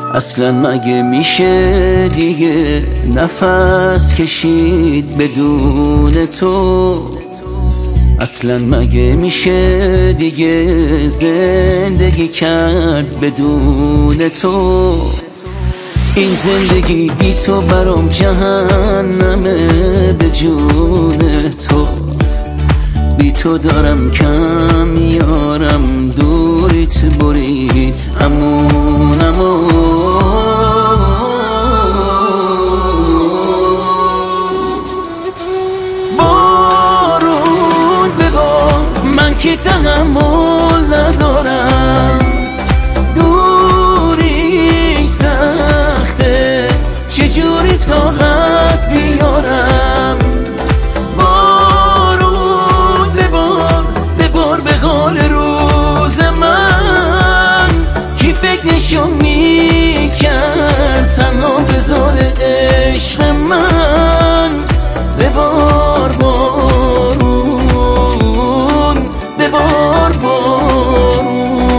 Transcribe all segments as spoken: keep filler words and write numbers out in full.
اصلا مگه میشه دیگه نفس کشید بدون تو؟ اصلا مگه میشه دیگه زندگی کرد بدون تو؟ این زندگی بی تو برام جهنمه، به جون تو بی تو دارم کم میارم، دوریت برید امون امون. بارون ببار من که تحمل ندارم، دوری سخته چجوری طاقت بیارم. بارون ببار ببار به حال روز من، کی فکرشو میکرد تنها بذار عشق من. ببار بارون ببار بارون.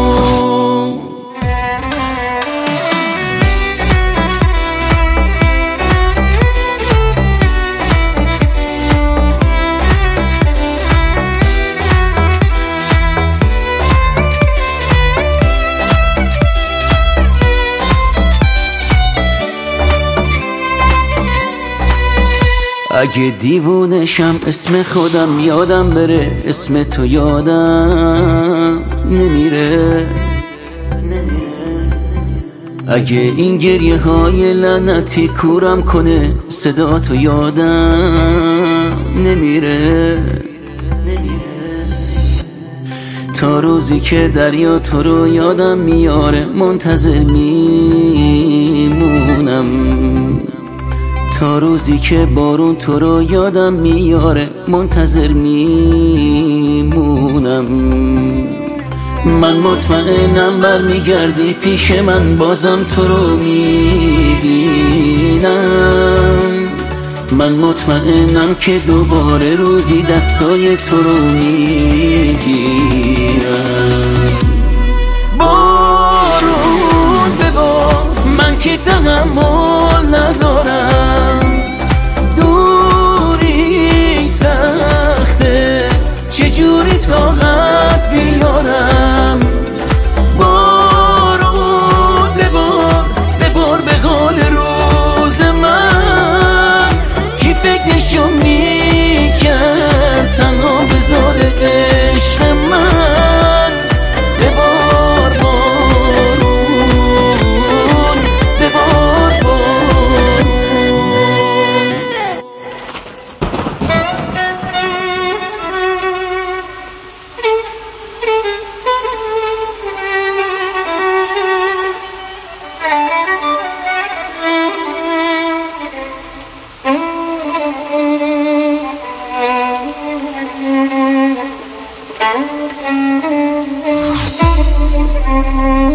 اگه دیوونشم اسم خودم یادم بره، اسم تو یادم نمیره. اگه این گریه های لعنتی کورم کنه، صدا تو یادم نمیره. تا روزی که دریا تو رو یادم میاره، منتظر میمونم. تا روزی که بارون تو رو یادم میاره، منتظر میمونم. من مطمئنم برمیگردی پیش من، بازم تو رو میبینم. من مطمئنم که دوباره روزی دستای تو رو میگیرم. بارون ببار من که تحمل ندارم، دوری سخته چجوری طاقت بیارم. بارون ببار ببار به حال روز من، کی فکرشو میکرد تنها بذار عشق من. ببار بارون ببار بارون. Thank you.